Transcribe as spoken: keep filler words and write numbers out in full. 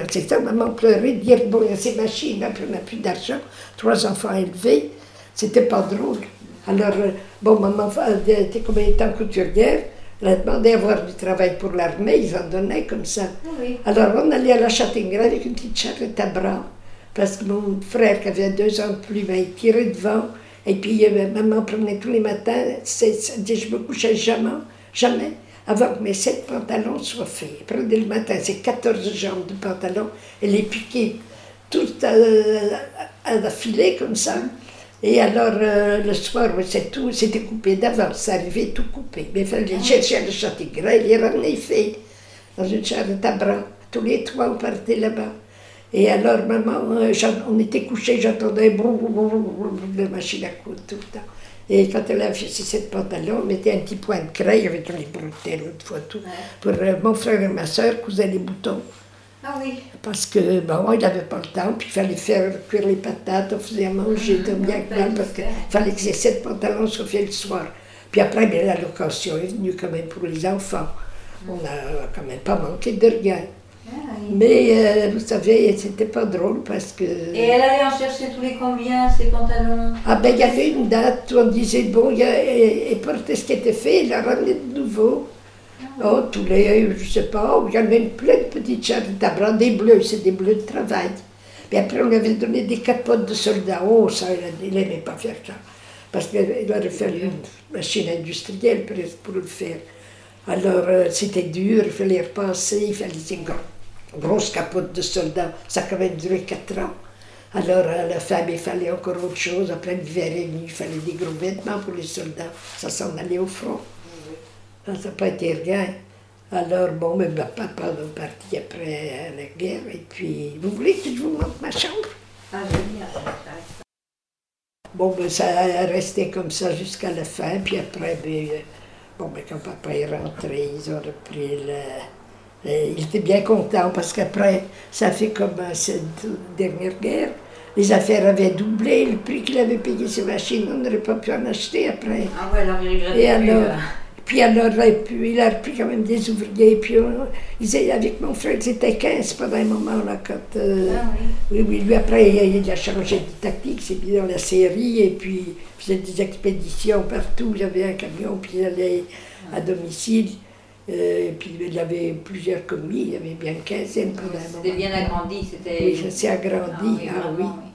c'est ça, maman pleurait, dire bon, il y a ces machines, puis on n'a plus d'argent, trois enfants élevés, c'était pas drôle. Alors, euh, bon, maman était comme étant couturière, elle a demandé à avoir du travail pour l'armée, ils en donnaient comme ça. Oui. Alors, on allait à la Châtaigneraie avec une petite charrette à bras, parce que mon frère, qui avait deux ans de plus, ben, il tirait devant, et puis euh, maman promenait tous les matins, c'est, c'est, je me couchais jamais, jamais, avant que mes sept pantalons soient faits. Prenez le matin, c'est quatorze jambes de pantalons, et les piquer tout à, à, à filet comme ça. Et alors, euh, le soir, c'est tout, c'était coupé d'avance, ça arrivait tout coupé. Mais il fallait les chercher à la Châtaigneraie, les ramener faits dans une charrette à bras. Tous les trois, on partait là-bas. Et alors, maman, euh, on était couchés, j'entendais la machine à coudre tout le temps. Et quand elle a fait ses sept pantalons, on mettait un petit point de craie avec les bretelles, l'autre fois tout. Ouais. Pour euh, mon frère et ma soeur cousaient les boutons. Ah oui. Parce que, bon, il n'avait pas le temps, puis il fallait faire cuire les patates, on faisait à manger, de bien que mal, parce qu'il fallait que ces sept pantalons soient faits le soir. Puis après, bien, la location est venue quand même pour les enfants. On n'a quand même pas manqué de rien. Ah, oui. Mais, euh, vous savez, c'était pas drôle parce que... Et elle allait en chercher tous les combien, ces pantalons? Ah ben, il y avait une date où on disait, bon, il y a, elle portait ce qui était fait, elle la ramenait de nouveau. Oh, tous les, je sais pas, il y avait plein de petites charrettes à bras, des bleus, c'est des bleus de travail. Puis après, on lui avait donné des capotes de soldats. Oh, ça, il n'aimait pas faire ça. Parce qu'il aurait fallu une machine industrielle presque pour le faire. Alors, euh, c'était dur, il fallait repasser, il fallait des gros, grosses capotes de soldats. Ça a quand même duré quatre ans. Alors, à la fin, il fallait encore autre chose. Après l'hiver est venu, il fallait des gros vêtements pour les soldats. Ça s'en allait au front. Ça n'a pas été rien. Alors, bon, mais ma papa est parti après la guerre. Et puis, vous voulez que je vous montre ma chambre? Ah, génial. Bon, ben, ça a resté comme ça jusqu'à la fin. Puis après, ben, bon, ben, quand papa est rentré, ils ont repris le... Il était bien content parce qu'après, ça fait comme cette dernière guerre. Les affaires avaient doublé, le prix qu'il avait payé ces machines, on n'aurait pas pu en acheter après. Ah ouais, alors il regrettait. Et alors, puis alors, et puis, il a repris quand même des ouvriers. Puis on, ils, avec mon frère, c'était quinze pendant un moment là, quand... Euh, ah oui. Oui, oui, lui après, il, il a changé de tactique, c'est bien dans la série, et puis il faisait des expéditions partout. Il y avait un camion, puis il allait à domicile. Euh, et puis il y avait plusieurs commis, il y avait bien une quinzaine pendant un moment. C'était bien agrandi, c'était... Oui, ça s'est agrandi, ah oui, ah, vraiment, oui. oui.